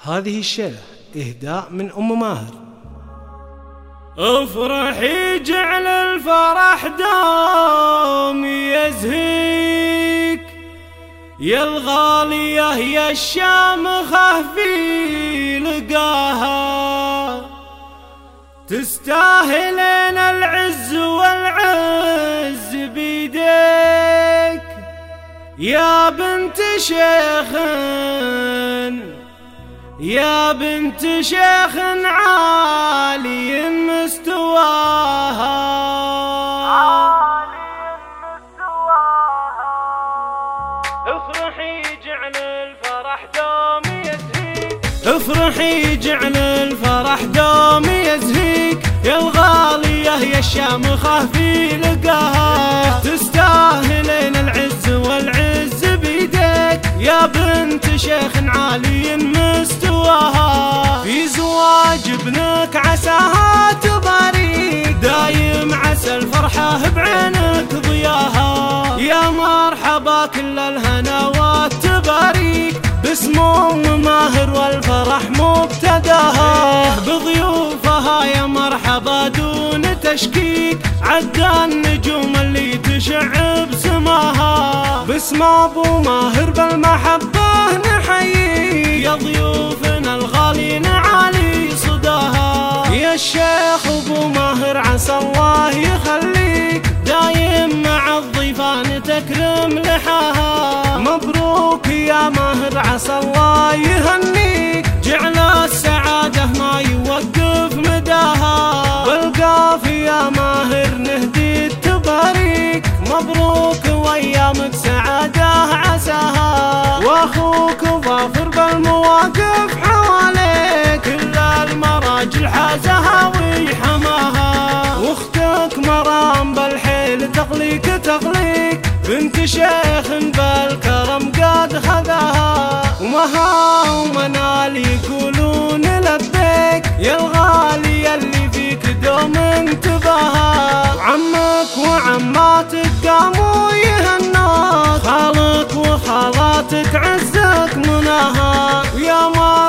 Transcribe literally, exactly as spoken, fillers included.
هذه الشيلة إهداء من أم ماهر. افرحي جعل الفرح دوم يزهيك يا الغالية يا الشامخة في لقاها، تستاهلين العز والعز بيديك يا بنت شيخ يا بنت شيخ عالي مستواها. افرحي جعل الفرح دوم يزهيك افرحي جعل الفرح دوم يزهيك يا الغالية يا الشامخة في لقاها، تستاهلين العز والعز بيديك يا بنت شيخ عالي مستواها. في زواج ابنك عساها تباريك دايم عسى الفرحة بعينك ضياها، يا مرحبا كل الهناوات تباريك باسم أم ماهر والفرح مبتداها، بضيوفها يا مرحبا دون تشكيك عدى النجوم اللي تشع بسماها، باسم أبو ماهر بالمحبة نحييك يا ضيوفنا الغالين عالي صداها، يا الشيخ أبو ماهر عسى الله يخليك دايم مع الضيفان تكرم لحاها، مبروك يا ماهر عسى الله يهنيك جعل السعادة ما يوقف مداها، بالقافية يا ماهر نهدي التباريك مبروك وايامك سعادة عساها، واخوك ظافر بالمواقف حواليك كل المراجل حازها ويحماها، واختك مرام بالحيل تقليك تقليك بنت شيخ بالكرم قد خذاها، ومها ومنال يقولون لبيك يا الغالي اللي فيك دوم انتباها، وعمك وعماتك قاموا يهنوك خالك وخالاتك عزك مناها، ويا ما